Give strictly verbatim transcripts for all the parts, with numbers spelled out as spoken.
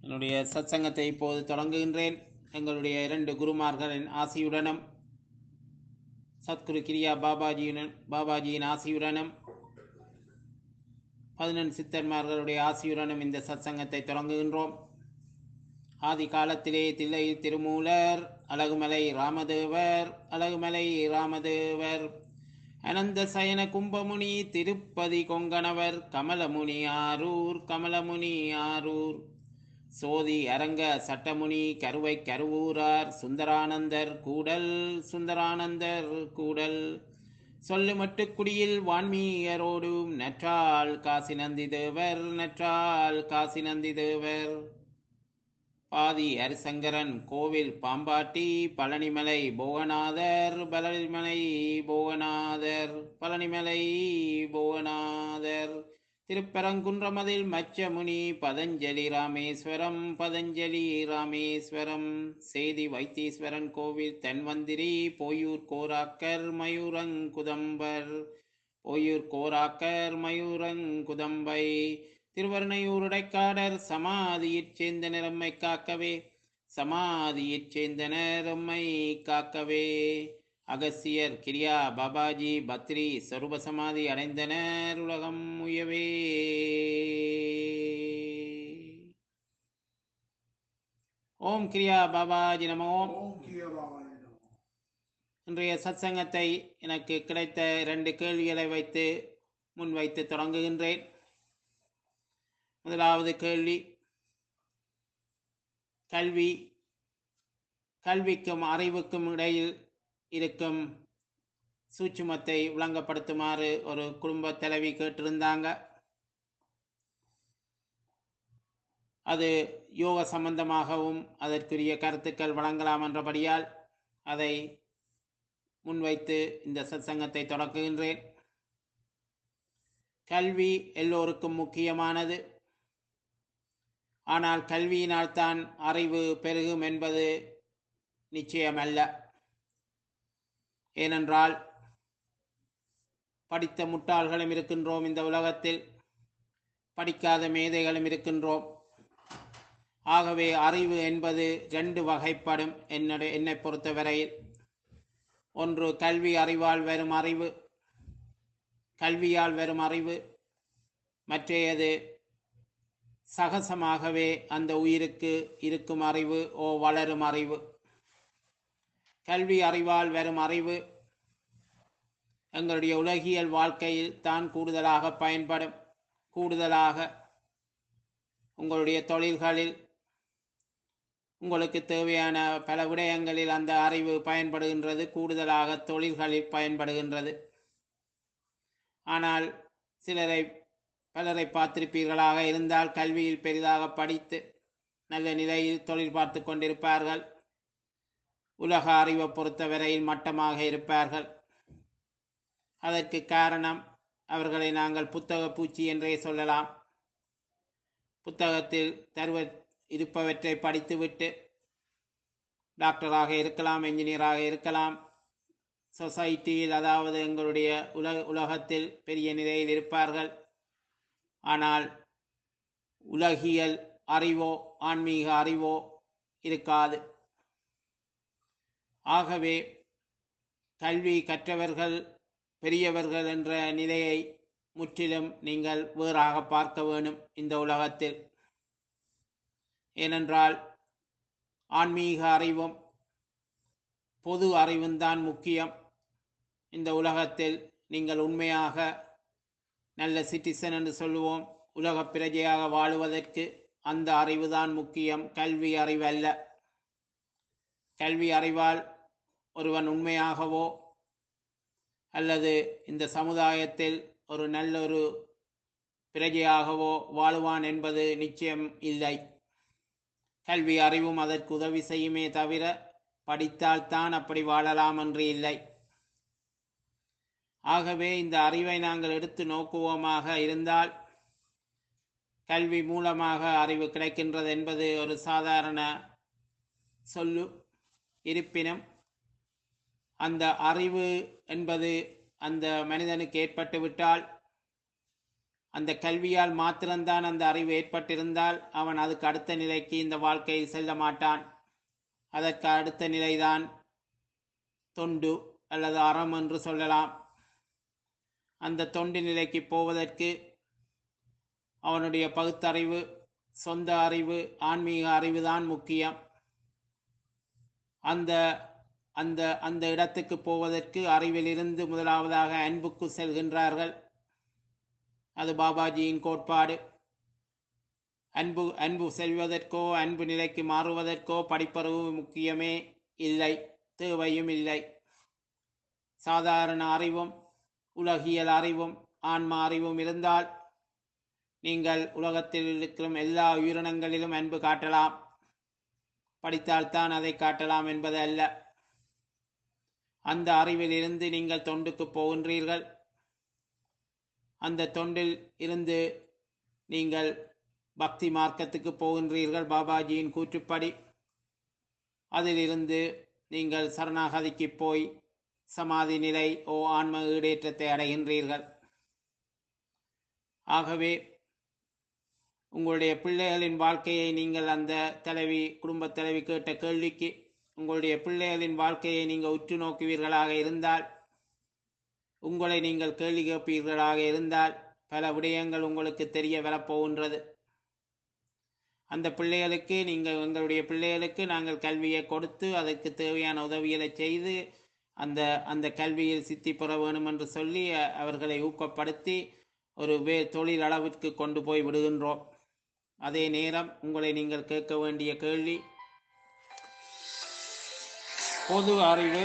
என்னுடைய சத்சங்கத்தை இப்போது தொடங்குகின்றேன். எங்களுடைய இரண்டு குருமார்களின் ஆசியுடனும் சத்குரு கிரியா பாபாஜியுடன் பாபாஜியின் ஆசியுடனும் பதினெண் சித்தர்மார்களுடைய ஆசியுடனும் இந்த சத்சங்கத்தை தொடங்குகின்றோம். ஆதி காலத்திலே தில்லையில் திருமூலர், அழகுமலை ராமதேவர், அழகுமலை ராமதேவர், அனந்த சயன கும்பமுனி, திருப்பதி கொங்கணவர், கமலமுனி ஆரூர், கமலமுனி ஆரூர், சோதி அரங்க சட்டமுனி, கருவை கருவூரார், சுந்தரானந்தர் கூடல், சுந்தரானந்தர் கூடல், சொல்லுமட்டு குடியில் வான்மீயரோடும் நற்றால் காசி நந்தி தேவர், நற்றால் காசி நந்தி தேவர், பாதி ஹரிசங்கரன் கோவில் பாம்பாட்டி, பழனிமலை போகநாதர், பழனிமலை போகநாதர், பழனிமலை போகநாதர், திருப்பரங்குன்றமதில் மச்சமுனி, பதஞ்சலி ராமேஸ்வரம், பதஞ்சலி ராமேஸ்வரம், சேதி வைத்தீஸ்வரன் கோவில் தன்வந்திரி, போயூர் கோராக்கர் மயூரங்குதம்பர், போயூர் கோராக்கர் மயூரங்குதம்பை, திருவருணையூர் உடைக்காடர் சமாதியிற் சேர்ந்தனர் எம்மை காக்கவே, சமாதியிற் சேர்ந்தனர் எம்மை காக்கவே, அகசியர் கிரியா பாபாஜி பத்ரி சொரூப சமாதி அடைந்தனர் உலகம் உயவே. ஓம் கிரியா பாபாஜி நமோ. ஓம் கிரியா பாபாஜி நமோ. இன்றைய சத்சங்கத்தை எனக்கு கிடைத்த இரண்டு கேள்விகளை வைத்து முன்வைத்து தொடங்குகின்றேன். முதலாவது கேள்வி, கல்வி கல்விக்கும் அறிவுக்கும் இடையில் இருக்கும் சூட்சுமத்தை விளங்கப்படுத்துமாறு ஒரு குடும்ப தலைவி கேட்டிருந்தாங்க. அது யோக சம்பந்தமாகவும் அதற்குரிய கருத்துக்கள் வழங்கலாம் என்றபடியால் அதை முன்வைத்து இந்த சத்சங்கத்தை தொடங்குகின்றேன். கல்வி எல்லோருக்கும் முக்கியமானது. ஆனால் கல்வியினால் தான் அறிவு பெருகும் என்பது நிச்சயமல்ல. ஏனென்றால் படித்த முட்டாள்களும் இருக்கின்றோம் இந்த உலகத்தில், படிக்காத மேதைகளும் இருக்கின்றோம். ஆகவே அறிவு என்பது ரெண்டு வகைப்படும் என்னுடைய என்னை பொறுத்தவரையில். ஒன்று கல்வி அறிவால் வரும் அறிவு, கல்வியால் வரும் அறிவு. மற்றையது சகசமாகவே அந்த உயிருக்கு இருக்கும் அறிவு, ஓ வளரும் அறிவு. கல்வி அறிவால் வரும் அறிவு எங்களுடைய உலகியல் வாழ்க்கையில் தான் கூடுதலாக பயன்படும். கூடுதலாக உங்களுடைய தொழில்களில் உங்களுக்கு தேவையான பல விடயங்களில் அந்த அறிவு பயன்படுகின்றது. கூடுதலாக தொழில்களில் பயன்படுகின்றது. ஆனால் சிலரை பலரை பார்த்திருப்பீர்களாக இருந்தால் கல்வியில் பெரிதாக படித்து நல்ல நிலையில் தொழில் பார்த்து கொண்டிருப்பார்கள். உலக அறிவை பொறுத்தவரையில் மட்டமாக இருப்பார்கள். அதற்கு காரணம் அவர்களை நாங்கள் புத்தக பூச்சி என்றே சொல்லலாம். புத்தகத்தில் தருவ இருப்பவற்றை படித்துவிட்டு டாக்டராக இருக்கலாம், என்ஜினியராக இருக்கலாம், சொசைட்டியில் அதாவது எங்களுடைய உலக உலகத்தில் பெரிய நிலையில் இருப்பார்கள். ஆனால் உலகியல் அறிவோ ஆன்மீக அறிவோ இருக்காது. ஆகவே கல்வி கற்றவர்கள் பெரியவர்கள் என்ற நிலையை முற்றிலும் நீங்கள் வேறாக பார்க்க வேணும் இந்த உலகத்தில். ஏனென்றால் ஆன்மீக அறிவும் பொது அறிவும் தான் முக்கியம். இந்த உலகத்தில் நீங்கள் உண்மையாக நல்ல சிட்டிசன் என்று சொல்லுவோம், உலக பிரஜையாக வாழுவதற்கு அந்த அறிவுதான் முக்கியம், கல்வி அறிவல்ல. கல்வி அறிவால் ஒருவன் உண்மையாகவோ அல்லது இந்த சமுதாயத்தில் ஒரு நல்ல ஒரு பிரஜையாகவோ வாழுவான் என்பது நிச்சயம் இல்லை. கல்வி அறிவும் அதற்கு உதவி செய்யுமே தவிர படித்தால்தான் அப்படி வாழலாம் என்று இல்லை. ஆகவே இந்த அறிவை நாங்கள் எடுத்து நோக்குவோமாக இருந்தால் கல்வி மூலமாக அறிவு கிடைக்கின்றது என்பது ஒரு சாதாரண சொல்லு. இருப்பினும் அந்த அறிவு என்பது அந்த மனிதனுக்கு ஏற்பட்டு விட்டால் அந்த கல்வியால் மாத்திரம்தான் அந்த அறிவு ஏற்பட்டிருந்தால் அவன் அதுக்கு அடுத்த நிலைக்கு இந்த வாழ்க்கையில் செல்ல மாட்டான். அதற்கு அடுத்த நிலைதான் தொண்டு அல்லது அறம் என்று சொல்லலாம். அந்த தொண்டு நிலைக்கு போவதற்கு அவனுடைய பகுத்தறிவு, சொந்த அறிவு, ஆன்மீக அறிவுதான் முக்கியம். அந்த அந்த அந்த இடத்துக்கு போவதற்கு அறிவிலிருந்து முதலாவதாக அன்புக்கு செல்கின்றார்கள். அது பாபாஜியின் கோட்பாடு. அன்பு அன்பு செல்வதற்கோ அன்பு நிலைக்கு மாறுவதற்கோ படிப்பறிவு முக்கியமே இல்லை, தேவையும் இல்லை. சாதாரண அறிவும் உலகியல் அறிவும் ஆன்ம அறிவும் இருந்தால் நீங்கள் உலகத்தில் இருக்கிற எல்லா உயிரினங்களிலும் அன்பு காட்டலாம். படித்தால்தான் அதை காட்டலாம் என்பது அல்ல. அந்த அறிவிலிருந்து நீங்கள் தொண்டுக்கு போகின்றீர்கள். அந்த தொண்டில் இருந்து நீங்கள் பக்தி மார்க்கத்துக்கு போகின்றீர்கள் பாபாஜியின் கூற்றுப்படி. அதிலிருந்து நீங்கள் சரணாகதிக்கு போய் சமாதி நிலை ஓ ஆன்ம ஈடேற்றத்தை அடைகின்றீர்கள். ஆகவே உங்களுடைய பிள்ளைகளின் வாழ்க்கையை நீங்கள் அந்த தலைவி குடும்ப தலைவி கேட்ட கேள்விக்கு உங்களுடைய பிள்ளைகளின் வாழ்க்கையை நீங்கள் உற்று நோக்குவீர்களாக இருந்தால், உங்களை நீங்கள் கேள்வி கேட்பீர்களாக இருந்தால் பல விடயங்கள் உங்களுக்கு தெரிய வரப்போகின்றது. அந்த பிள்ளைகளுக்கு நீங்கள் எங்களுடைய பிள்ளைகளுக்கு நாங்கள் கல்வியை கொடுத்து அதற்கு தேவையான உதவிகளை செய்து அந்த அந்த கல்வியில் சித்தி பெற வேணும் என்று சொல்லி அவர்களை ஊக்கப்படுத்தி ஒரு வே தொழில் அளவிற்கு கொண்டு போய் விடுகின்றோம். அதே நேரம் உங்களை நீங்கள் கேட்க வேண்டிய கேள்வி, பொது அறிவு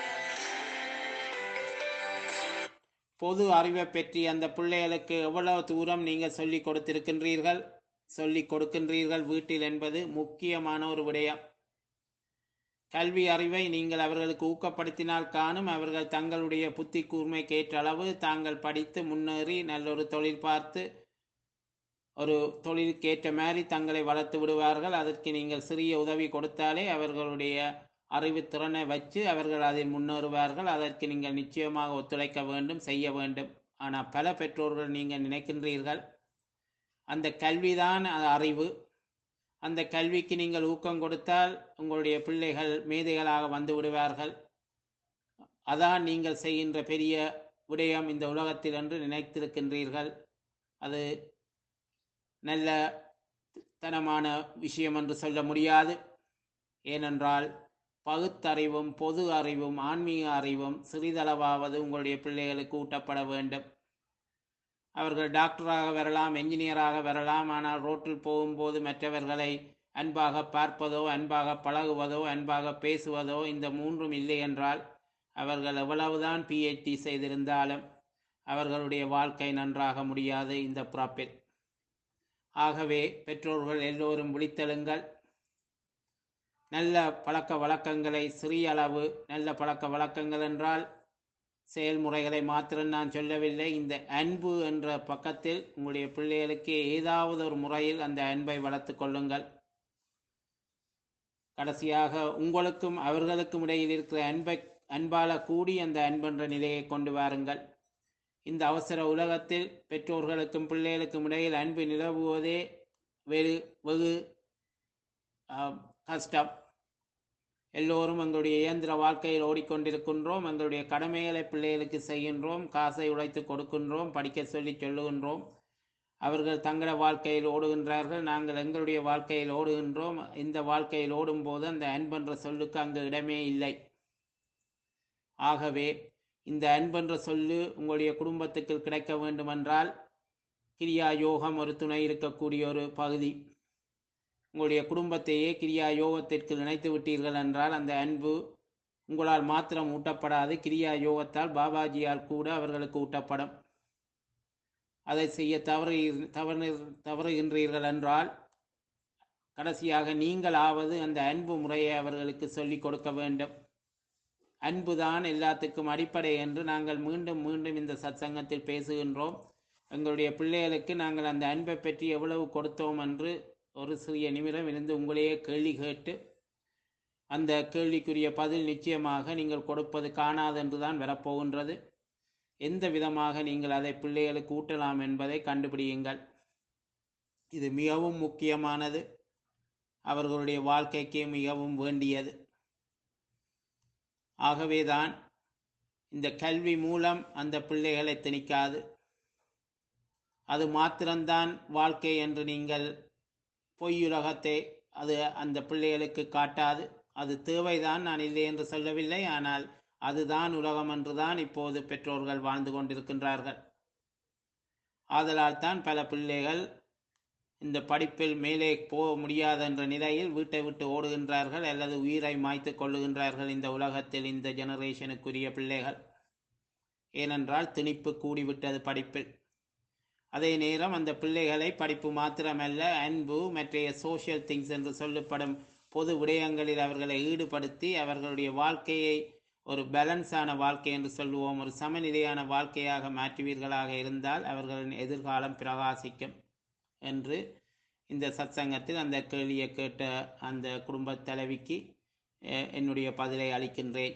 பொது அறிவை பற்றி அந்த பிள்ளைகளுக்கு எவ்வளவு தூரம் நீங்கள் சொல்லிக் கொடுத்திருக்கின்றீர்கள், சொல்லிக் கொடுக்கின்றீர்கள் வீட்டில் என்பது முக்கியமான ஒரு விடயம். கல்வி அறிவை நீங்கள் அவர்களுக்கு ஊக்கப்படுத்தினால் காணும் அவர்கள் தங்களுடைய புத்தி கூர்மைக்கு ஏற்ற அளவு தாங்கள் படித்து முன்னேறி நல்லொரு தொழில் பார்த்து ஒரு தொழிலுக்கு ஏற்ற மாதிரி தங்களை வளர்த்து விடுவார்கள். அதற்கு நீங்கள் சிறிய உதவி கொடுத்தாலே அவர்களுடைய அறிவு திறனை வச்சு அவர்கள் அதில் முன்னேறுவார்கள். அதற்கு நீங்கள் நிச்சயமாக ஒத்துழைக்க வேண்டும், செய்ய வேண்டும். ஆனால் பல பெற்றோர்கள் நீங்கள் நினைக்கின்றீர்கள் அந்த கல்விதான் அறிவு, அந்த கல்விக்கு நீங்கள் ஊக்கம் கொடுத்தால் உங்களுடைய பிள்ளைகள் மேதைகளாக வந்து விடுவார்கள், அதான் நீங்கள் செய்கின்ற பெரிய விடயம் இந்த உலகத்தில் என்று நினைத்திருக்கின்றீர்கள். அது நல்ல தனமான விஷயம் என்று சொல்ல முடியாது. ஏனென்றால் பகுத்தறிவும் பொது அறிவும் ஆன்மீக அறிவும் சிறிதளவாவது உங்களுடைய பிள்ளைகளுக்கு ஊட்டப்பட வேண்டும். அவர்கள் டாக்டராக வரலாம், என்ஜினியராக வரலாம். ஆனால் ரோட்டில் போகும்போது மற்றவர்களை அன்பாக பார்ப்பதோ அன்பாக பழகுவதோ அன்பாக பேசுவதோ இந்த மூன்றும் இல்லை என்றால் அவர்கள் எவ்வளவுதான் பிஹெச்டி செய்திருந்தாலும் அவர்களுடைய வாழ்க்கை நன்றாக முடியாது இந்த பிறப்பில். ஆகவே பெற்றோர்கள் எல்லோரும் விழித்தெழுங்கள். நல்ல பழக்க வழக்கங்களை, சிறிய அளவு நல்ல பழக்க வழக்கங்கள் என்றால் செயல்முறைகளை மாத்திரம் நான் சொல்லவில்லை. இந்த அன்பு என்ற பக்கத்தில் உங்களுடைய பிள்ளைகளுக்கு ஏதாவது ஒரு முறையில் அந்த அன்பை வளர்த்து கொள்ளுங்கள். கடைசியாக உங்களுக்கும் அவர்களுக்கும் இடையில் இருக்கிற அன்பை அன்பால கூடி அந்த அன்பென்ற நிலையை கொண்டு வாருங்கள். இந்த அவசர உலகத்தில் பெற்றோர்களுக்கும் பிள்ளைகளுக்கும் இடையில் அன்பு நிலவுவதே வெகு வெகு கஷ்டம். எல்லோரும் எங்களுடைய இயந்திர வாழ்க்கையில் ஓடிக்கொண்டிருக்கின்றோம். எங்களுடைய கடமைகளை பிள்ளைகளுக்கு செய்கின்றோம், காசை உழைத்து கொடுக்கின்றோம், படிக்க சொல்லி சொல்லுகின்றோம். அவர்கள் தங்கள வாழ்க்கையில் ஓடுகின்றார்கள், நாங்கள் எங்களுடைய வாழ்க்கையில் ஓடுகின்றோம். இந்த வாழ்க்கையில் ஓடும்போது அந்த அன்பென்ற சொல்லுக்கு அங்கு இடமே இல்லை. ஆகவே இந்த அன்பென்ற சொல்லு உங்களுடைய குடும்பத்துக்கு கிடைக்க வேண்டுமென்றால் கிரியா யோகம் ஒரு துணை இருக்கக்கூடிய ஒரு பகுதி. உங்களுடைய குடும்பத்தையே கிரியா யோகத்திற்கு நினைத்து விட்டீர்கள் என்றால் அந்த அன்பு உங்களால் மாத்திரம் ஊட்டப்படாது, கிரியா யோகத்தால் பாபாஜியால் கூட அவர்களுக்கு ஊட்டப்படும். அதை செய்ய தவறு தவறு தவறுகின்றீர்கள் என்றால் கடைசியாக நீங்களாவது அந்த அன்பு முறையை அவர்களுக்கு சொல்லிக் கொடுக்க வேண்டும். அன்புதான் எல்லாத்துக்கும் அடிப்படை என்று நாங்கள் மீண்டும் மீண்டும் இந்த சத்சங்கத்தில் பேசுகின்றோம். எங்களுடைய பிள்ளைகளுக்கு நாங்கள் அந்த அன்பை பற்றி எவ்வளவு கொடுத்தோம் என்று ஒரு சிறிய நிமிடம் இருந்து உங்களையே கேள்வி கேட்டு அந்த கேள்விக்குரிய பதில் நிச்சயமாக நீங்கள் கொடுப்பது காணாது என்றுதான் வரப்போகின்றது. எந்த விதமாக நீங்கள் அதை பிள்ளைகளுக்கு ஊட்டலாம் என்பதை கண்டுபிடியுங்கள். இது மிகவும் முக்கியமானது, அவர்களுடைய வாழ்க்கைக்கு மிகவும் வேண்டியது. ஆகவேதான் இந்த கல்வி மூலம் அந்த பிள்ளைகளை திணிக்காது. அது மாத்திரம்தான் வாழ்க்கை என்று நீங்கள் பொய்யுலகத்தை அது அந்த பிள்ளைகளுக்கு காட்டாது. அது தேவைதான், நான் இல்லை என்று சொல்லவில்லை. ஆனால் அதுதான் உலகம் என்றுதான் இப்போது பெற்றோர்கள் வாழ்ந்து கொண்டிருக்கின்றார்கள். ஆதலால் தான் பல பிள்ளைகள் இந்த படிப்பில் மேலே போக முடியாத என்ற நிலையில் வீட்டை விட்டு ஓடுகின்றார்கள் அல்லது உயிரை மாய்த்து கொள்ளுகின்றார்கள் இந்த உலகத்தில், இந்த ஜெனரேஷனுக்குரிய பிள்ளைகள். ஏனென்றால் திணிப்பு கூடிவிட்டது படிப்பில். அதே நேரம் அந்த பிள்ளைகளை படிப்பு மாத்திரமல்ல, அன்பு மற்றைய சோஷியல் திங்ஸ் என்று சொல்லப்படும் பொது விடயங்களில் அவர்களை ஈடுபடுத்தி அவர்களுடைய வாழ்க்கையை ஒரு பேலன்ஸான வாழ்க்கை என்று சொல்லுவோம், ஒரு சமநிலையான வாழ்க்கையாக மாற்றுவீர்களாக இருந்தால் அவர்களின் எதிர்காலம் பிரகாசிக்கும் என்று இந்த சத்சங்கத்தில் அந்த கேள்வியை கேட்ட அந்த குடும்ப தலைவிக்கு என்னுடைய பதிலை அளிக்கின்றேன்.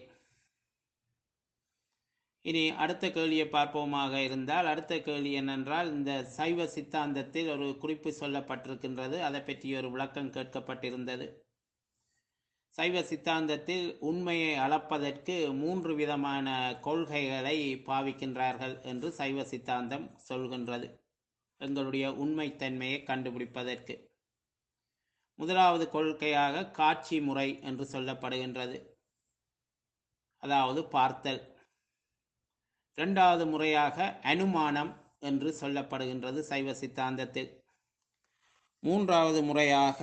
இனி அடுத்த கேள்வியை பார்ப்போமாக இருந்தால், அடுத்த கேள்வி என்னென்றால், இந்த சைவ சித்தாந்தத்தில் ஒரு குறிப்பு சொல்லப்பட்டிருக்கின்றது, அதை பற்றி ஒரு விளக்கம் கேட்கப்பட்டிருந்தது. சைவ சித்தாந்தத்தில் உண்மையை அளப்பதற்கு மூன்று விதமான கொள்கைகளை பாவிக்கின்றார்கள் என்று சைவ சித்தாந்தம் சொல்கின்றது, எங்களுடைய உண்மைத்தன்மையை கண்டுபிடிப்பதற்கு. முதலாவது கொள்கையாக காட்சி முறை என்று சொல்லப்படுகின்றது, அதாவது பார்த்தல். இரண்டாவது முறையாக அனுமானம் என்று சொல்லப்படுகின்றது சைவ சித்தாந்தத்தில். மூன்றாவது முறையாக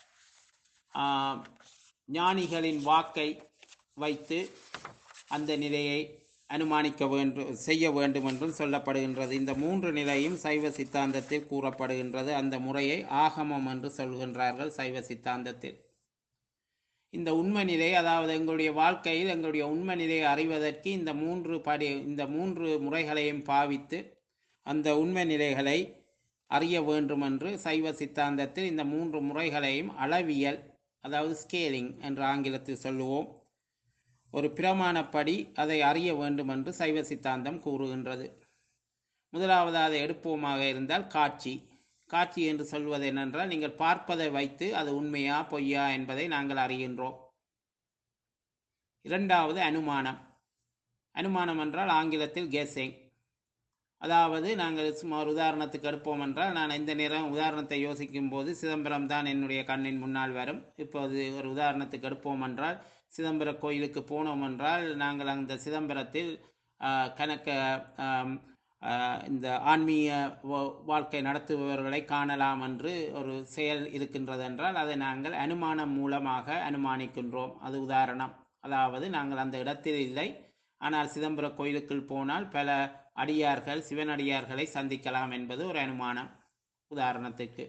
ஞானிகளின் வாக்கை வைத்து அந்த நிலையை அனுமானிக்க வேண்டும், செய்ய வேண்டும் என்றும் சொல்லப்படுகின்றது. இந்த மூன்று நிலையும் சைவ சித்தாந்தத்தில் கூறப்படுகின்றது. அந்த முறையை ஆகமம் என்று சொல்கின்றார்கள் சைவ சித்தாந்தத்தில். இந்த உண்மை நிலை, அதாவது எங்களுடைய வாழ்க்கையில் எங்களுடைய உண்மை நிலையை அறிவதற்கு இந்த மூன்று படி இந்த மூன்று முறைகளையும் பாவித்து அந்த உண்மை நிலைகளை அறிய வேண்டும் என்று சைவ சித்தாந்தத்தில் இந்த மூன்று முறைகளையும் அளவியல், அதாவது ஸ்கேலிங் என்று ஆங்கிலத்தில் சொல்லுவோம், ஒரு பிரமாணப்படி அதை அறிய வேண்டும் என்று சைவ சித்தாந்தம் கூறுகின்றது. முதலாவது அதை எடுப்போமாக இருந்தால் காட்சி. காட்சி என்று சொல்வது என்னென்றால், நீங்கள் பார்ப்பதை வைத்து அது உண்மையா பொய்யா என்பதை நாங்கள் அறிகின்றோம். இரண்டாவது அனுமானம். அனுமானம் என்றால் ஆங்கிலத்தில் கெஸ்ஸிங். அதாவது நாங்கள் சும்மா ஒரு உதாரணத்துக்கு எடுப்போம் என்றால், நான் இந்த நேரம் உதாரணத்தை யோசிக்கும் போது சிதம்பரம் தான் என்னுடைய கண்ணின் முன்னால் வரும். இப்போது ஒரு உதாரணத்துக்கு எடுப்போம் என்றால், சிதம்பர கோயிலுக்கு போனோம் என்றால் நாங்கள் அந்த சிதம்பரத்தில் கணக்க இந்த ஆன்மீக வாழ்க்கை நடத்துபவர்களை காணலாம் என்று ஒரு செயல் இருக்கின்றது என்றால் அதை நாங்கள் அனுமானம் மூலமாக அனுமானிக்கின்றோம். அது உதாரணம். அதாவது நாங்கள் அந்த இடத்தில் இல்லை, ஆனால் சிதம்பர கோயிலுக்குள் போனால் பல அடியார்கள், சிவனடியார்களை சந்திக்கலாம் என்பது ஒரு அனுமானம் உதாரணத்துக்கு.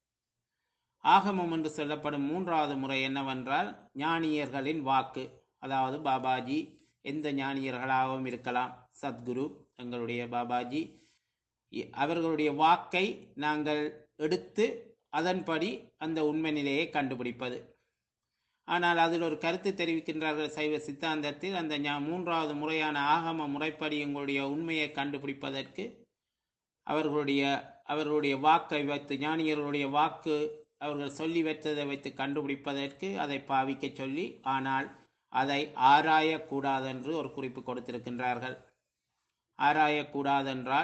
ஆகமம் என்று சொல்லப்படும் மூன்றாவது முறை என்னவென்றால் ஞானியர்களின் வாக்கு, அதாவது பாபாஜி, எந்த ஞானியர்களாகவும் இருக்கலாம், சத்குரு எங்களுடைய பாபாஜி, அவர்களுடைய வாக்கை நாங்கள் எடுத்து அதன்படி அந்த உண்மை நிலையை கண்டுபிடிப்பது. ஆனால் அதில் ஒரு கருத்து தெரிவிக்கின்றார்கள் சைவ சித்தாந்தத்தில், அந்த மூன்றாவது முறையான ஆகம முறைப்படி எங்களுடைய உண்மையை கண்டுபிடிப்பதற்கு அவர்களுடைய அவர்களுடைய வாக்கை வைத்து, ஞானியர்களுடைய வாக்கு அவர்கள் சொல்லி வைத்ததை வைத்து கண்டுபிடிப்பதற்கு அதை பாவிக்க சொல்லி, ஆனால் அதை ஆராயக்கூடாது என்று ஒரு குறிப்பு கொடுத்திருக்கின்றார்கள். ஆராயக்கூடாதென்றால்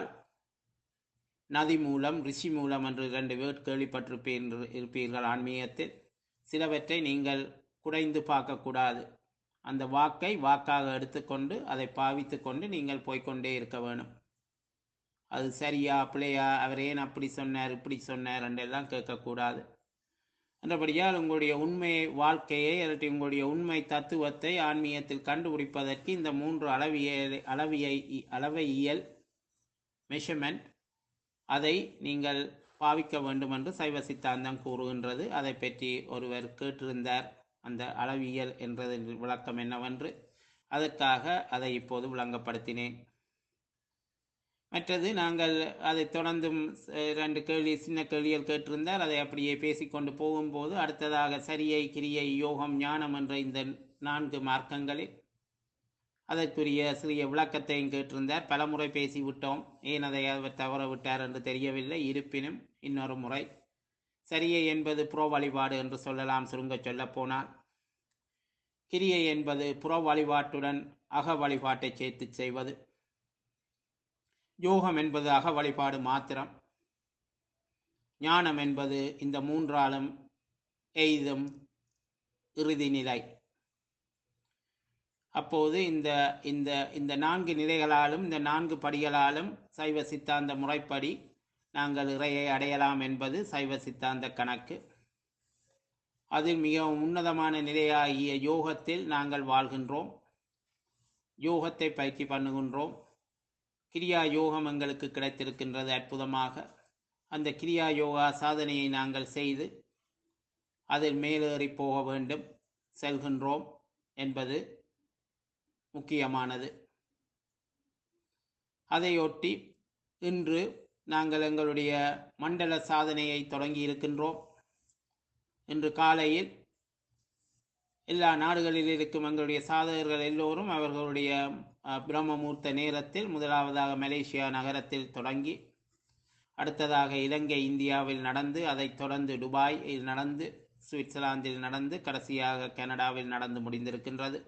நதி மூலம் ரிஷி மூலம் என்று இரண்டு வேர்ட் கேள்விப்பட்டிருப்பீர்கள் இருப்பீர்கள் ஆன்மீகத்தில். சிலவற்றை நீங்கள் குறைந்து பார்க்கக்கூடாது. அந்த வாக்கை வாக்காக எடுத்துக்கொண்டு அதை பாவித்து கொண்டு நீங்கள் போய்கொண்டே இருக்க வேணும். அது சரியா பிள்ளையா, அவர் ஏன் அப்படி சொன்னார் இப்படி சொன்னார் என்றெல்லாம் கேட்கக்கூடாது. என்றபடியால் உங்களுடைய உண்மை வாழ்க்கையை அல்லது உங்களுடைய உண்மை தத்துவத்தை ஆன்மீகத்தில் கண்டுபிடிப்பதற்கு இந்த மூன்று அளவியல் அளவியை அளவையியல் மெஷர்மெண்ட் அதை நீங்கள் பாவிக்க வேண்டும் என்று சைவ சித்தாந்தம் கூறுகின்றது. அதை பற்றி ஒருவர் கேட்டிருந்தார், அந்த அளவியல் என்றதன் விளக்கம் என்னவென்று. அதற்காக அதை இப்போது விளங்கப்படுத்தினேன். மற்றது நாங்கள் அதை தொடர்ந்தும் ரெண்டு கேள்வி சின்ன கேள்விகள் கேட்டிருந்தால் அதை அப்படியே பேசிக்கொண்டு போகும்போது அடுத்ததாக சரியை, கிரியை, யோகம், ஞானம் என்ற இந்த நான்கு மார்க்கங்களில் அதற்குரிய சிறிய விளக்கத்தையும் கேட்டிருந்தார். பல முறை பேசிவிட்டோம், ஏன் அதை அவர் தவற விட்டார் என்று தெரியவில்லை. இருப்பினும் இன்னொரு முறை, சரியை என்பது புற வழிபாடு என்று சொல்லலாம். சுருங்க சொல்ல போனால் கிரியை என்பது புற வழிபாட்டுடன் அக வழிபாட்டை சேர்த்து செய்வது. யோகம் என்பது அக வழிபாடு மாத்திரம். ஞானம் என்பது இந்த மூன்றாலும் எய்தும் இறுதி நிலை. அப்போது இந்த இந்த இந்த நான்கு நிலைகளாலும் இந்த நான்கு படிகளாலும் சைவ சித்தாந்த முறைப்படி நாங்கள் இறையை அடையலாம் என்பது சைவ சித்தாந்த கணக்கு. அதில் மிகவும் உன்னதமான நிலையாகிய யோகத்தில் நாங்கள் வாழ்கின்றோம். யோகத்தை பயிற்சி பண்ணுகின்றோம். கிரியா யோகம் எங்களுக்கு கிடைத்திருக்கின்றது அற்புதமாக. அந்த கிரியா யோகா சாதனையை நாங்கள் செய்து அதில் மேலேறி போக வேண்டும், செல்கின்றோம் என்பது முக்கியமானது. அதையொட்டி இன்று நாங்கள் எங்களுடைய மண்டல சாதனையை தொடங்கி இருக்கின்றோம். இன்று காலையில் எல்லா நாடுகளில் இருக்கும் எங்களுடைய சாதகர்கள் எல்லோரும் அவர்களுடைய பிரம்மமூர்த்த நேரத்தில் முதலாவதாக மலேசியா நகரத்தில் தொடங்கி, அடுத்ததாக இலங்கை இந்தியாவில் நடந்து, அதைத் தொடர்ந்து துபாயில் நடந்து, சுவிட்சர்லாந்தில் நடந்து, கடைசியாக கனடாவில் நடந்து முடிந்திருக்கின்றது.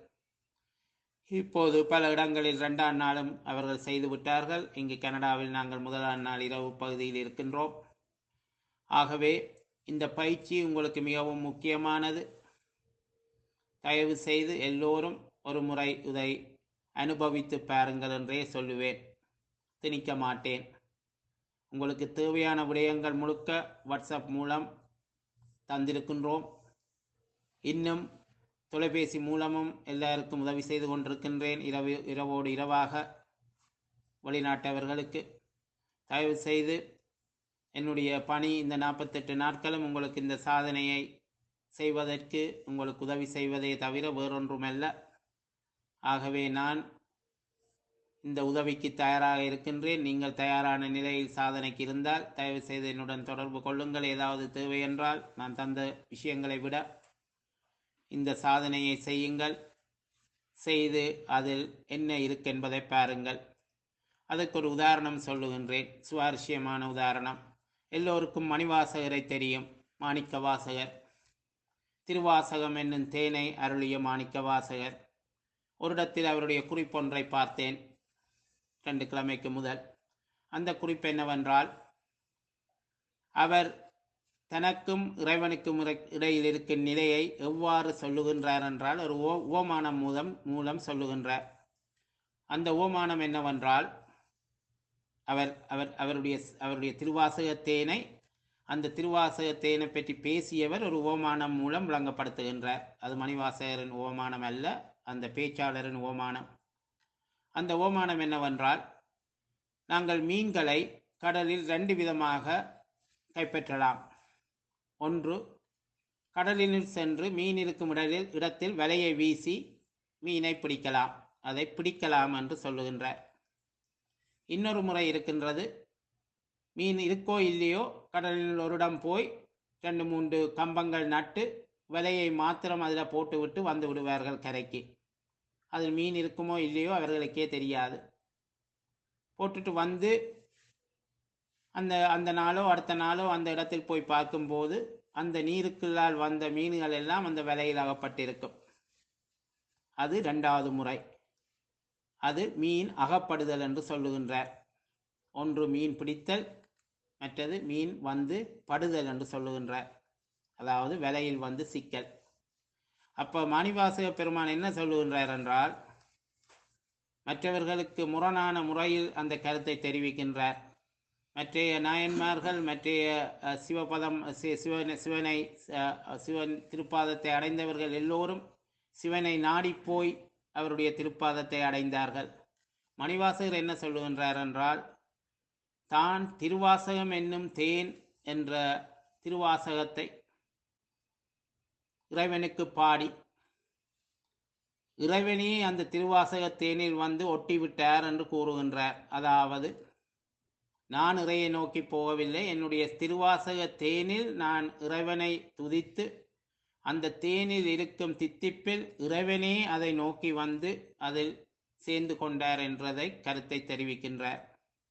இப்போது பல இடங்களில் இரண்டாம் நாளும் அவர்கள் செய்து விட்டார்கள். இங்கு கனடாவில் நாங்கள் முதலாம் நாள் இரவு பகுதியில் இருக்கின்றோம். ஆகவே இந்த பயிற்சி உங்களுக்கு மிகவும் முக்கியமானது. தயவு செய்து எல்லோரும் ஒரு முறை இதை அனுபவித்து பாருங்கள் என்றே சொல்லுவேன், திணிக்க மாட்டேன். உங்களுக்கு தேவையான விடயங்கள் முழுக்க வாட்ஸ்அப் மூலம் தந்திருக்கின்றோம். இன்னும் தொலைபேசி மூலமும் எல்லாருக்கும் உதவி செய்து கொண்டிருக்கின்றேன், இரவு இரவோடு இரவாக வெளிநாட்டவர்களுக்கு. தயவு செய்து என்னுடைய பணி இந்த நாற்பத்தெட்டு நாட்களும் உங்களுக்கு இந்த சாதனையை செய்வதற்கு உங்களுக்கு உதவி செய்வதே தவிர வேறொன்றுமல்ல. ஆகவே நான் இந்த உதவிக்கு தயாராக இருக்கின்றேன். நீங்கள் தயாரான நிலையில் சாதனைக்கு இருந்தால் தயவு செய்து என்னுடன் தொடர்பு கொள்ளுங்கள். ஏதாவது தேவை என்றால் நான் தந்த விஷயங்களை விட இந்த சாதனையை செய்யுங்கள். செய்து அதில் என்ன இருக்கு என்பதை பாருங்கள். அதற்கு ஒரு உதாரணம் சொல்லுகின்றேன், சுவாரஸ்யமான உதாரணம். எல்லோருக்கும் மணிவாசகரை தெரியும், மாணிக்க வாசகர். திருவாசகம் என்னும் தேனை அருளிய மாணிக்க வாசகர். ஒரு இடத்தில் அவருடைய குறிப்பொன்றை பார்த்தேன் ரெண்டு கிழமைக்கு முதல். அந்த குறிப்பு என்னவென்றால், அவர் தனக்கும் இறைவனுக்கும் இடையில் இருக்கும் நிலையை எவ்வாறு சொல்லுகின்றார் என்றால் ஒரு ஓ ஓமானம் மூலம் மூலம் சொல்லுகின்றார். அந்த ஓமானம் என்னவென்றால், அவர் அவர் அவருடைய அவருடைய திருவாசகத்தேனை அந்த திருவாசகத்தேனை பற்றி பேசியவர் ஒரு ஓமானம் மூலம் விளங்கப்படுத்துகின்றார். அது மணிவாசகரின் ஓமானம் அல்ல, அந்த பேச்சாளரின் ஓமானம். அந்த ஓமானம் என்னவென்றால், நாங்கள் மீன்களை கடலில் ரெண்டு விதமாக கைப்பற்றலாம். ஒன்று, கடலில் சென்று மீன் இருக்கும் இடத்தில் இடத்தில் வலையை வீசி மீனை பிடிக்கலாம், அதை பிடிக்கலாம் என்று சொல்லுகின்றார். இன்னொரு முறை இருக்கின்றது, மீன் இருக்கோ இல்லையோ கடலில் ஒரு இடம் போய் ரெண்டு மூன்று கம்பங்கள் நட்டு வலையை மாத்திரம் அதில் போட்டு விட்டு வந்து விடுவார்கள் கரைக்கு. அதில் மீன் இருக்குமோ இல்லையோ அவர்களுக்கே தெரியாது. போட்டுட்டு வந்து அந்த அந்த நாளோ அடுத்த நாளோ அந்த இடத்தில் போய் பார்க்கும்போது அந்த நீருக்குள்ளால் வந்த மீன்கள் எல்லாம் அந்த வலையில் அகப்பட்டிருக்கும். அது இரண்டாவது முறை. அது மீன் அகப்படுதல் என்று சொல்லுகின்றார். ஒன்று மீன் பிடித்தல், மற்றது மீன் வந்து படுதல் என்று சொல்லுகின்றார். அதாவது வலையில் வந்து சிக்கல். அப்போ மணிவாசக பெருமான் என்ன சொல்லுகின்றார் என்றால், மற்றவர்களுக்கு முரணான முறையில் அந்த கருத்தை தெரிவிக்கின்றார். மற்றைய நாயன்மார்கள் மற்றைய சிவபதம் சிவனை சிவனை சிவன் திருப்பாதத்தை அடைந்தவர்கள் எல்லோரும் சிவனை நாடி போய் அவருடைய திருப்பாதத்தை அடைந்தார்கள். மணிவாசகர் என்ன சொல்லுகின்றார் என்றால், தான் திருவாசகம் என்னும் தேன் என்ற திருவாசகத்தை இறைவனுக்கு பாடி இறைவனே அந்த திருவாசக தேனில் வந்து ஒட்டிவிட்டார் என்று கூறுகின்றார். அதாவது, நான் இறையை நோக்கி போகவில்லை, என்னுடைய திருவாசக தேனில் நான் இறைவனை துதித்து அந்த தேனில் இருக்கும் தித்திப்பில் இறைவனே அதை நோக்கி வந்து அதில் சேர்ந்து கொண்டார் என்றதை கருத்தை தெரிவிக்கின்றார்.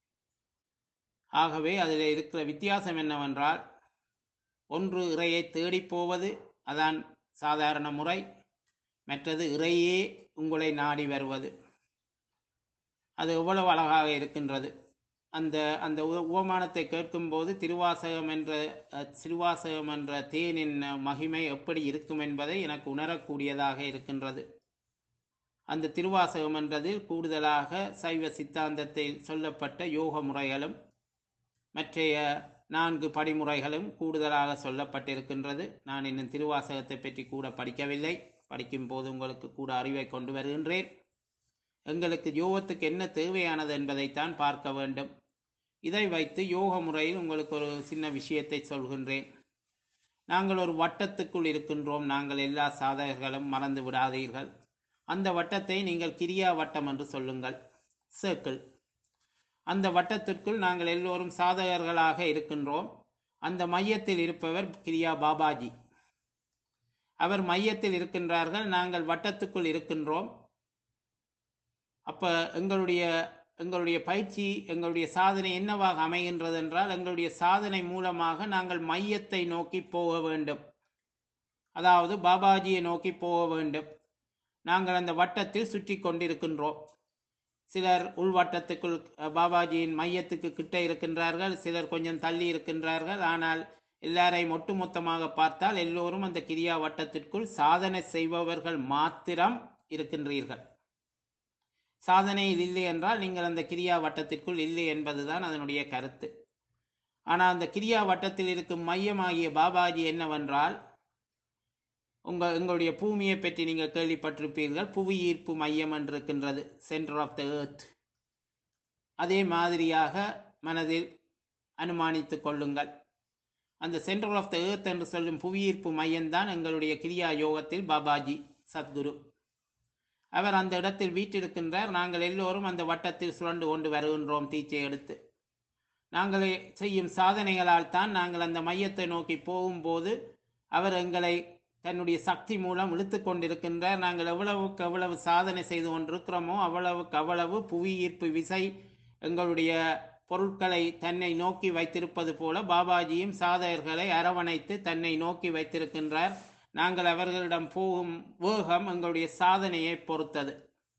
ஆகவே அதில் இருக்கிற வித்தியாசம் என்னவென்றால், ஒன்று இறையை தேடி போவது, அதான் சாதாரண முறை. மற்றது இறையே உங்களை நாடி வருவது. அது எவ்வளவு அழகாக இருக்கின்றது. அந்த அந்த உ- உவமானத்தை கேட்கும்போது திருவாசகம் என்ற அஹ், திருவாசகம் என்ற தேனின் அஹ், மகிமை எப்படி இருக்கும் என்பதை எனக்கு உணரக்கூடியதாக இருக்கின்றது. அந்த திருவாசகம் என்றதில் கூடுதலாக சைவ சித்தாந்தத்தில் சொல்லப்பட்ட யோக முறைகளும் மற்றைய நான்கு படிமுறைகளும் கூடுதலாக சொல்லப்பட்டிருக்கின்றது. நான் இன்னும் திருவாசகத்தை பற்றி கூட படிக்கவில்லை. படிக்கும் போது உங்களுக்கு கூட அறிவை கொண்டு வருகின்றேன். எங்களுக்கு யோகத்துக்கு என்ன தேவையானது என்பதைத்தான் பார்க்க வேண்டும். இதை வைத்து யோக முறையில் உங்களுக்கு ஒரு சின்ன விஷயத்தை சொல்கின்றேன். நாங்கள் ஒரு வட்டத்துக்குள் இருக்கின்றோம். நாங்கள் எல்லா சாதகர்களும் மறந்து விடாதீர்கள். அந்த வட்டத்தை நீங்கள் கிரியா வட்டம் என்று சொல்லுங்கள், சர்க்கிள். அந்த வட்டத்திற்குள் நாங்கள் எல்லோரும் சாதகர்களாக இருக்கின்றோம். அந்த மையத்தில் இருப்பவர் கிரியா பாபாஜி. அவர் மையத்தில் இருக்கின்றார்கள், நாங்கள் வட்டத்துக்குள் இருக்கின்றோம். அப்ப எங்களுடைய எங்களுடைய பயிற்சி, எங்களுடைய சாதனை என்னவாக அமைகின்றது என்றால், எங்களுடைய சாதனை மூலமாக நாங்கள் மையத்தை நோக்கி போக வேண்டும். அதாவது பாபாஜியை நோக்கி போக வேண்டும். நாங்கள் அந்த வட்டத்தில் சுற்றி கொண்டிருக்கின்றோம். சிலர் உள்வட்டத்துக்குள் அஹ், பாபாஜியின் மையத்துக்கு கிட்ட இருக்கின்றார்கள், சிலர் கொஞ்சம் தள்ளி இருக்கின்றார்கள். ஆனால் எல்லாரையும் ஒட்டுமொத்தமாக பார்த்தால் எல்லோரும் அந்த கிரியா வட்டத்திற்குள் சாதனை செய்பவர்கள் மாத்திரம் இருக்கின்றீர்கள். சாதனையில் இல்லை என்றால் நீங்கள் அந்த கிரியா வட்டத்திற்குள் இல்லை என்பதுதான் அதனுடைய கருத்து. ஆனால் அந்த கிரியா வட்டத்தில் இருக்கும் மையமாகிய பாபாஜி என்னவென்றால், உங்க எங்களுடைய பூமியை பற்றி நீங்கள் கேள்விப்பட்டிருப்பீர்கள். புவி ஈர்ப்பு மையம் என்று இருக்கின்றது, சென்டர் ஆஃப் த எர்த். அதே மாதிரியாக மனதில் அனுமானித்துக் கொள்ளுங்கள். அந்த சென்டர் ஆஃப் த எர்த் என்று சொல்லும் புவியீர்ப்பு மையம்தான் எங்களுடைய கிரியா யோகத்தில் பாபாஜி சத்குரு. அவர் அந்த இடத்தில் வீற்றிருக்கின்றார். நாங்கள் எல்லோரும் அந்த வட்டத்தில் சுழண்டு கொண்டு வருகின்றோம் தீச்சை எடுத்து. நாங்கள் செய்யும் சாதனைகளால் தான் நாங்கள் அந்த மையத்தை நோக்கி போகும்போது அவர் எங்களை தன்னுடைய சக்தி மூலம் இழுத்து கொண்டிருக்கின்றார். நாங்கள் எவ்வளவுக்கு எவ்வளவு சாதனை செய்து கொண்டிருக்கிறோமோ அவ்வளவுக்கு அவ்வளவு புவி ஈர்ப்பு விசை எங்களுடைய பொருட்களை தன்னை நோக்கி வைத்திருப்பது போல பாபாஜியும் சாதகர்களை அரவணைத்து தன்னை நோக்கி வைத்திருக்கின்றார். நாங்கள் அவர்களிடம் போகும் வேகம் எங்களுடைய சாதனையை பொறுத்தது.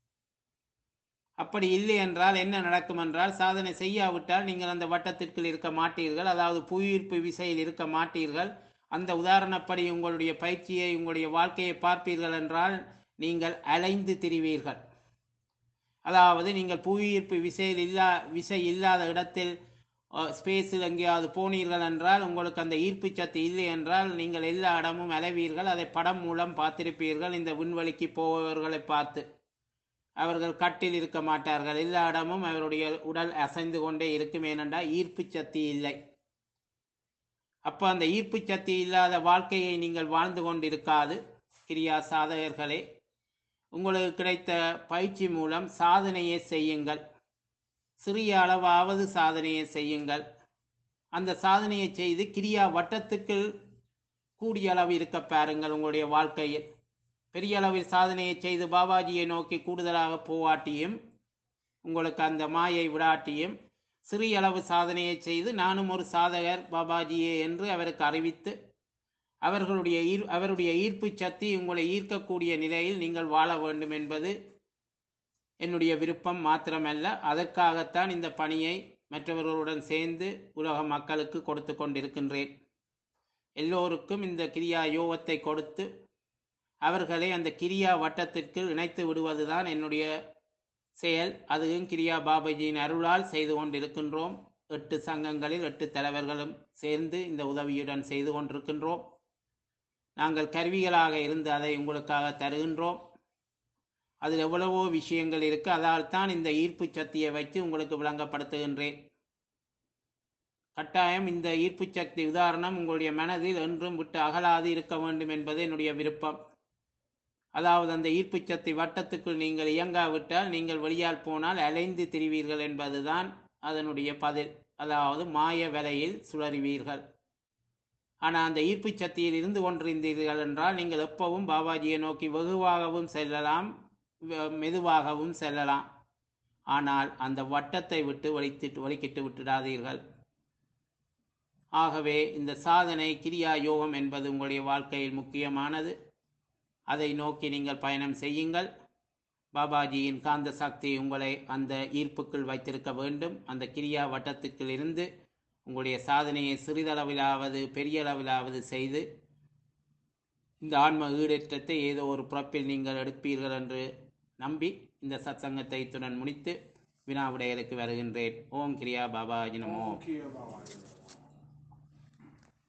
அப்படி இல்லை என்றால் என்ன நடக்கும் என்றால், சாதனை செய்யாவிட்டால் நீங்கள் அந்த வட்டத்திற்குள் இருக்க மாட்டீர்கள். அதாவது புவியீர்ப்பு விசையில் இருக்க மாட்டீர்கள். அந்த உதாரணப்படி உங்களுடைய பயிற்சியை, உங்களுடைய வாழ்க்கையை பார்ப்பீர்கள் என்றால் நீங்கள் அலைந்து திரிவீர்கள். அதாவது நீங்கள் புவியீர்ப்பு விசையில் இல்லா விசை இல்லாத இடத்தில் ஸ்பேஸில் எங்கேயாவது போனீர்கள் என்றால், உங்களுக்கு அந்த ஈர்ப்பு சக்தி இல்லை என்றால் நீங்கள் எல்லா இடமும் அலைவீர்கள். அதை படம் மூலம் பார்த்திருப்பீர்கள். இந்த விண்வெளிக்கு போபவர்களை பார்த்து அவர்கள் கட்டில் இருக்க மாட்டார்கள். எல்லா இடமும் அவருடைய உடல் அசைந்து கொண்டே இருக்கும். ஏனென்றால் ஈர்ப்பு சக்தி இல்லை. அப்போ அந்த ஈர்ப்பு சக்தி இல்லாத வாழ்க்கையை நீங்கள் வாழ்ந்து கொண்டிருக்காது. கிரியா சாதகர்களே, உங்களுக்கு கிடைத்த பயிற்சி மூலம் சாதனையை செய்யுங்கள். சிறிய அளவாவது சாதனையை செய்யுங்கள். அந்த சாதனையை செய்து கிரியா வட்டத்துக்குள் கூடிய அளவு இருக்க பாருங்கள். உங்களுடைய வாழ்க்கையில் பெரிய அளவில் சாதனையை செய்து பாபாஜியை நோக்கி கூடுதலாக போவாட்டியும், உங்களுக்கு அந்த மாயை விடாட்டியும், சிறிய அளவு சாதனையை செய்து நானும் ஒரு சாதகர் பாபாஜியே என்று அவருக்கு அறிவித்து அவர்களுடைய ஈர் அவருடைய ஈர்ப்பு சக்தி உங்களை ஈர்க்கக்கூடிய நிலையில் நீங்கள் வாழ வேண்டும் என்பது என்னுடைய விருப்பம் மாத்திரமல்ல. அதற்காகத்தான் இந்த பணியை மற்றவர்களுடன் சேர்ந்து உலக மக்களுக்கு கொடுத்து கொண்டிருக்கின்றேன். எல்லோருக்கும் இந்த கிரியா யோகத்தை கொடுத்து அவர்களை அந்த கிரியா வட்டத்திற்கு இணைத்து விடுவதுதான் என்னுடைய செயல். அதுவும் கிரியா பாபாஜியின் அருளால் செய்து கொண்டிருக்கின்றோம். எட்டு சங்கங்களில் எட்டு தலைவர்களும் சேர்ந்து இந்த உதவியுடன் செய்து கொண்டிருக்கின்றோம். நாங்கள் கருவிகளாக இருந்து அதை உங்களுக்காக தருகின்றோம். அதில் எவ்வளவோ விஷயங்கள் இருக்கு. அதால் தான் இந்த ஈர்ப்பு சக்தியை வைத்து உங்களுக்கு விளங்கப்படுத்துகின்றேன். கட்டாயம் இந்த ஈர்ப்பு சக்தி உதாரணம் உங்களுடைய மனதில் என்றும் விட்டு அகலாது இருக்க வேண்டும் என்பது என்னுடைய விருப்பம். அதாவது அந்த ஈர்ப்பு சக்தி வட்டத்துக்குள் நீங்கள் இயங்காவிட்டால் நீங்கள் வெளியால் போனால் அலைந்து திரிவீர்கள் என்பதுதான் அதனுடைய பதில். அதாவது மாய வலையில் சுழறுவீர்கள். ஆனால் அந்த ஈர்ப்பு சக்தியில் இருந்து கொண்டிருந்தீர்கள் என்றால் நீங்கள் எப்பவும் பாபாஜியை நோக்கி வெகுவாகவும் செல்லலாம், வ- மெதுவாகவும் செல்லலாம். ஆனால் அந்த வட்டத்தை விட்டு வலித்திட்டு வலிக்கிட்டு விட்டுடாதீர்கள். ஆகவே இந்த சாதனை கிரியா யோகம் என்பது உங்களுடைய வாழ்க்கையில் முக்கியமானது. அதை நோக்கி நீங்கள் பயணம் செய்யுங்கள். பாபாஜியின் காந்த சக்தி உங்களை அந்த ஈர்ப்புக்குள் வைத்திருக்க வேண்டும். அந்த கிரியா வட்டத்துக்குள் இருந்து உங்களுடைய சாதனையை சிறிதளவிலாவது பெரிய அளவிலாவது செய்து இந்த ஆன்ம ஈடேற்றத்தை ஏதோ ஒரு பிறப்பில் நீங்கள் எடுப்பீர்கள் என்று நம்பி இந்த சத்சங்கத்தை இத்துடன் முடித்து வினாவிடையலுக்கு வருகின்றேன். ஓம் கிரியா பாபாஜி நமோ. ஓம் கிரிய பாபாஜி நமோ.